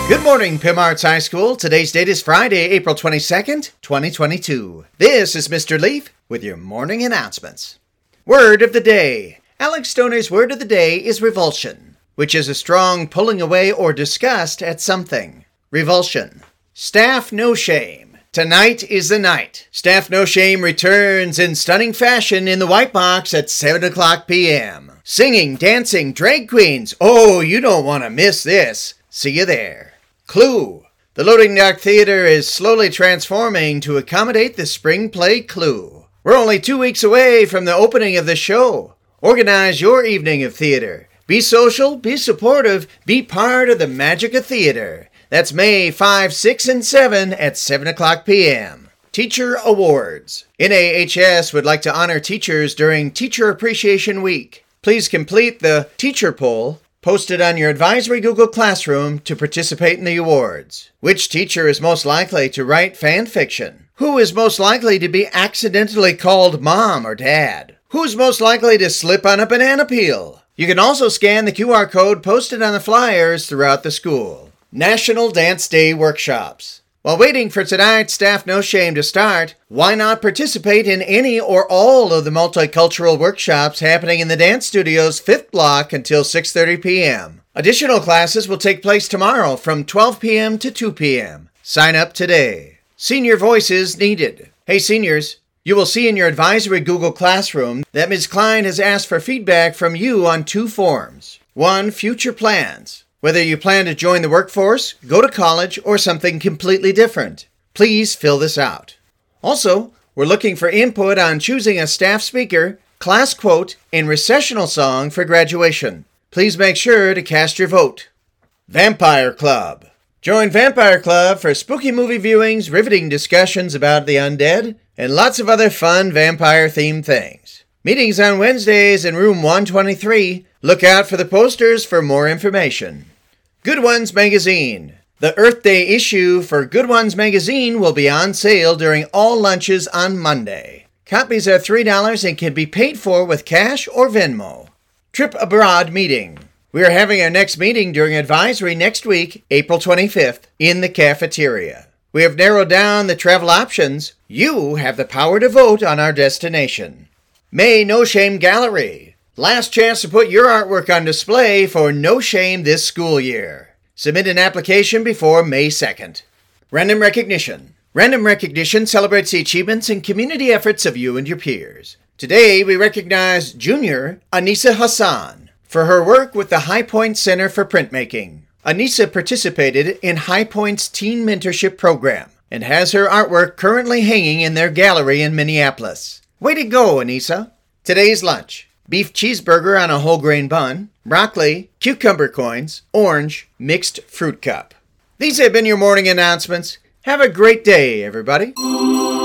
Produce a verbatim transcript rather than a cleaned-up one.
Good morning, Pim Arts High School. Today's date is Friday, April twenty-second, twenty twenty-two. This is Mister Leaf with your morning announcements. Word of the day. Alex Stoner's word of the day is revulsion, which is a strong pulling away or disgust at something. Revulsion. Staff No Shame. Tonight is the night. Staff No Shame returns in stunning fashion in the White Box at seven o'clock p.m. Singing, dancing, drag queens. Oh, you don't want to miss this. See you there. Clue. The Loading Dock Theater is slowly transforming to accommodate the spring play Clue. We're only two weeks away from the opening of the show. Organize your evening of theater. Be social, be supportive, be part of the magic of theater. That's May fifth, sixth, and seventh at seven o'clock p.m. Teacher Awards. N A H S would like to honor teachers during Teacher Appreciation Week. Please complete the teacher poll posted on your advisory Google Classroom to participate in the awards. Which teacher is most likely to write fan fiction? Who is most likely to be accidentally called mom or dad? Who's most likely to slip on a banana peel? You can also scan the Q R code posted on the flyers throughout the school. National Dance Day Workshops. While waiting for tonight's Staff No Shame to start, why not participate in any or all of the multicultural workshops happening in the Dance Studio's fifth block until six thirty p.m. Additional classes will take place tomorrow from twelve p.m. to two p.m. Sign up today. Senior voices needed. Hey seniors, you will see in your advisory Google Classroom that Miz Klein has asked for feedback from you on two forms. One, future plans. Whether you plan to join the workforce, go to college, or something completely different. Please fill this out. Also, we're looking for input on choosing a staff speaker, class quote, and recessional song for graduation. Please make sure to cast your vote. Vampire Club. Join Vampire Club for spooky movie viewings, riveting discussions about the undead, and lots of other fun vampire-themed things. Meetings on Wednesdays in room one twenty-three. Look out for the posters for more information. Good Ones Magazine. The Earth Day issue for Good Ones Magazine will be on sale during all lunches on Monday. Copies are three dollars and can be paid for with cash or Venmo. Trip Abroad Meeting. We are having our next meeting during advisory next week, April twenty-fifth, in the cafeteria. We have narrowed down the travel options. You have the power to vote on our destination. May No Shame Gallery. Last chance to put your artwork on display for No Shame this school year. Submit an application before May second. Random Recognition. Random Recognition celebrates the achievements and community efforts of you and your peers. Today, we recognize Junior Anissa Hassan for her work with the High Point Center for Printmaking. Anissa participated in High Point's Teen Mentorship Program and has her artwork currently hanging in their gallery in Minneapolis. Way to go, Anissa! Today's lunch. Beef cheeseburger on a whole grain bun, broccoli, cucumber coins, orange, mixed fruit cup. These have been your morning announcements. Have a great day, everybody.